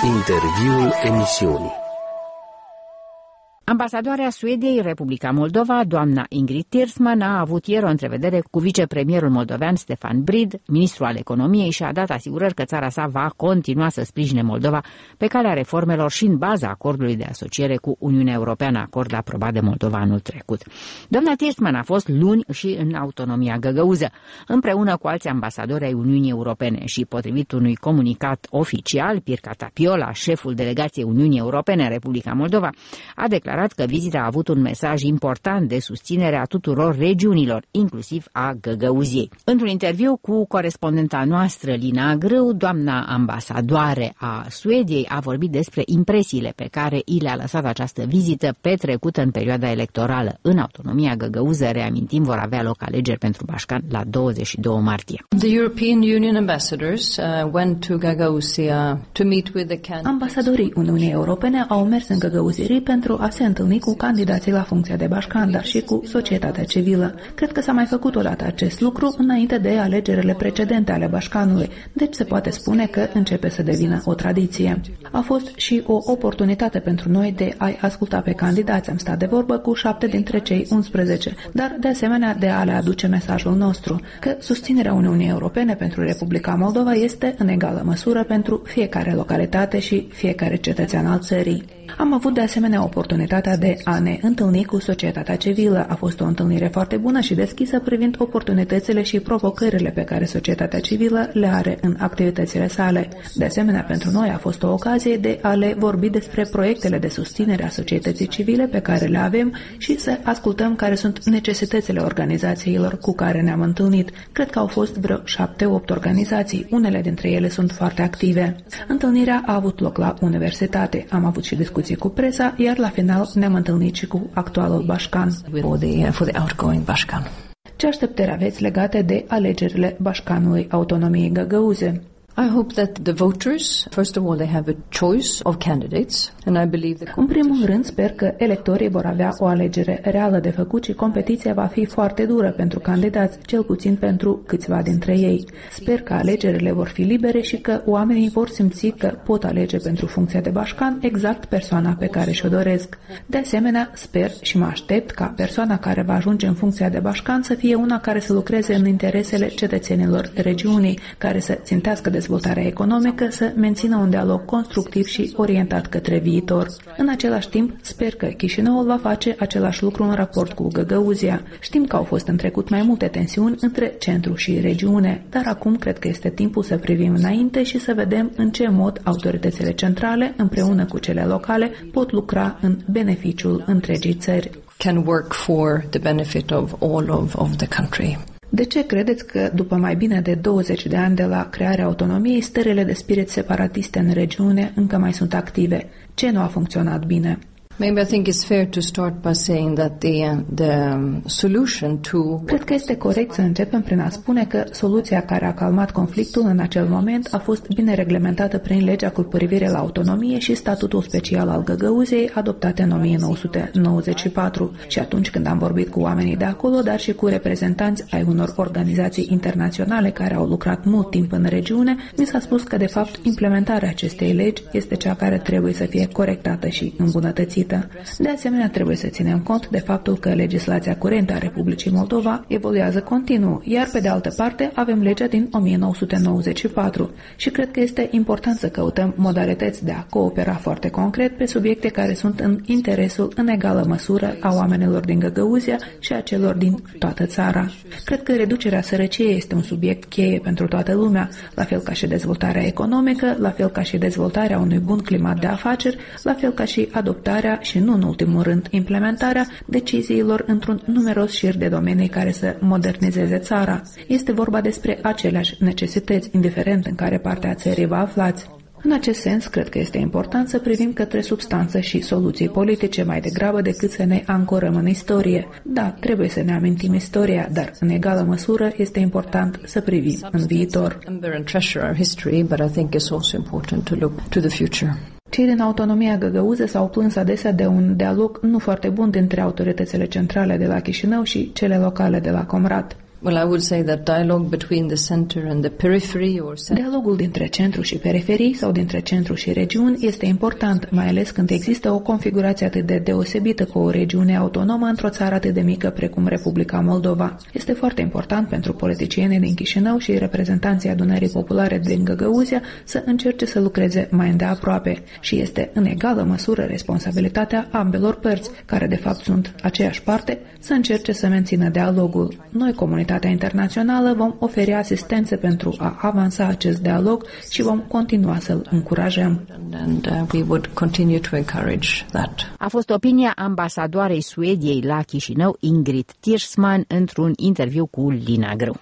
Interviul emisiunii. Ambasadoarea Suediei în Republica Moldova, doamna Ingrid Tersman, a avut ieri o întrevedere cu vicepremierul moldovean Stefan Brid, ministrul al economiei, și a dat asigurări că țara sa va continua să sprijine Moldova pe calea reformelor și în baza acordului de asociere cu Uniunea Europeană, acord aprobat de Moldova anul trecut. Doamna Tersman a fost luni și în autonomia găgăuză, împreună cu alți ambasadori ai Uniunii Europene și, potrivit unui comunicat oficial, Pirca Tapiola, șeful delegației Uniunii Europene în Republica Moldova, a declarat că vizita a avut un mesaj important de susținere a tuturor regiunilor, inclusiv a Găgăuziei. Într-un interviu cu corespondenta noastră, Lina Grâu, doamna ambasadoare a Suediei a vorbit despre impresiile pe care i le-a lăsat această vizită petrecută în perioada electorală. În autonomia găgăuză, reamintim, vor avea loc alegeri pentru Bașcan la 22 martie. The European Union ambassadors went to Găgăuzia to meet with the candidates. Ambasadorii Uniunii Europene au mers în Găgăuzirii pentru a se întâlni cu candidații la funcția de bașcan, dar și cu societatea civilă. Cred că s-a mai făcut odată acest lucru înainte de alegerile precedente ale Bașcanului, deci se poate spune că începe să devină o tradiție. A fost și o oportunitate pentru noi de a-i asculta pe candidați. Am stat de vorbă cu 7 dintre cei 11, dar de asemenea de a le aduce mesajul nostru, că susținerea Uniunii Europene pentru Republica Moldova este în egală măsură pentru fiecare localitate și fiecare cetățean al țării. Am avut de asemenea oportunitatea de a ne întâlni cu societatea civilă. A fost o întâlnire foarte bună și deschisă privind oportunitățile și provocările pe care societatea civilă le are în activitățile sale. De asemenea, pentru noi a fost o ocazie de a le vorbi despre proiectele de susținere a societății civile pe care le avem și să ascultăm care sunt necesitățile organizațiilor cu care ne-am întâlnit. Cred că au fost vreo 7-8 organizații. Unele dintre ele sunt foarte active. Întâlnirea a avut loc la universitate. Am avut și discuții cu presa, iar la final ne-am întâlnit și cu actualul Bașcan. For the outgoing Bașcan. Ce așteptări aveți legate de alegerile Bașcanului Autonomiei Găgăuze? I hope that the voters, first of all, they have a choice of candidates, and I believe that... În primul rând, sper că electorii vor avea o alegere reală de făcut și competiția va fi foarte dură pentru candidați, cel puțin pentru câțiva dintre ei. Sper că alegerile vor fi libere și că oamenii vor simți că pot alege pentru funcția de bașcan exact persoana pe care și-o doresc. De asemenea, sper și mă aștept ca persoana care va ajunge în funcția de bașcan să fie una care să lucreze în interesele cetățenilor regiunii, care să țintească dezvoltarea economică, să mențină un dialog constructiv și orientat către viitor. În același timp, sper că Chișinăul va face același lucru în raport cu Găgăuzia. Știm că au fost în trecut mai multe tensiuni între centru și regiune, dar acum cred că este timpul să privim înainte și să vedem în ce mod autoritățile centrale, împreună cu cele locale, pot lucra în beneficiul întregii țări. Can work for the benefit of all of the country. De ce credeți că, după mai bine de 20 de ani de la crearea autonomiei, stările de spirit separatiste în regiune încă mai sunt active? Ce nu a funcționat bine? Maybe I think it's fair to start by saying that the solution to... Cred că este corect să începem prin a spune că soluția care a calmat conflictul în acel moment a fost bine reglementată prin legea cu privire la autonomie și statutul special al Găgăuziei, adoptate în 1994. Și atunci când am vorbit cu oamenii de acolo, dar și cu reprezentanți ai unor organizații internaționale care au lucrat mult timp în regiune, mi s-a spus că, de fapt, implementarea acestei legi este cea care trebuie să fie corectată și îmbunătățită. De asemenea, trebuie să ținem cont de faptul că legislația curentă a Republicii Moldova evoluează continuu, iar pe de altă parte avem legea din 1994 și cred că este important să căutăm modalități de a coopera foarte concret pe subiecte care sunt în interesul în egală măsură a oamenilor din Găgăuzia și a celor din toată țara. Cred că reducerea sărăciei este un subiect cheie pentru toată lumea, la fel ca și dezvoltarea economică, la fel ca și dezvoltarea unui bun climat de afaceri, la fel ca și adoptarea și, nu în ultimul rând, implementarea deciziilor într-un numeros șir de domenii care să modernizeze țara. Este vorba despre aceleași necesități, indiferent în care parte a țării vă aflați. În acest sens, cred că este important să privim către substanță și soluții politice mai degrabă decât să ne ancorăm în istorie. Da, trebuie să ne amintim istoria, dar în egală măsură este important să privim în viitor. Cei din autonomia găgăuză s-au plâns adesea de un dialog nu foarte bun dintre autoritățile centrale de la Chișinău și cele locale de la Comrat. Well, I would say that dialogue between the center and the periphery or Dialogul dintre centru și periferii sau dintre centru și regiuni este important, mai ales când există o configurație atât de deosebită cu o regiune autonomă într-o țară atât de mică precum Republica Moldova. Este foarte important pentru politicienii din Chișinău și reprezentanții Adunării Populare din Găgăuzia să încerce să lucreze mai îndeaproape și este în egală măsură responsabilitatea ambelor părți, care de fapt sunt aceeași parte, să încerce să mențină dialogul. Noi, comunitatea internațională, vom oferi asistență pentru a avansa acest dialog și vom continua să-l încurajăm. We would continue to encourage that. A fost opinia ambasadoarei Suediei la Chișinău, Ingrid Tirsman, într-un interviu cu Lina Grâu.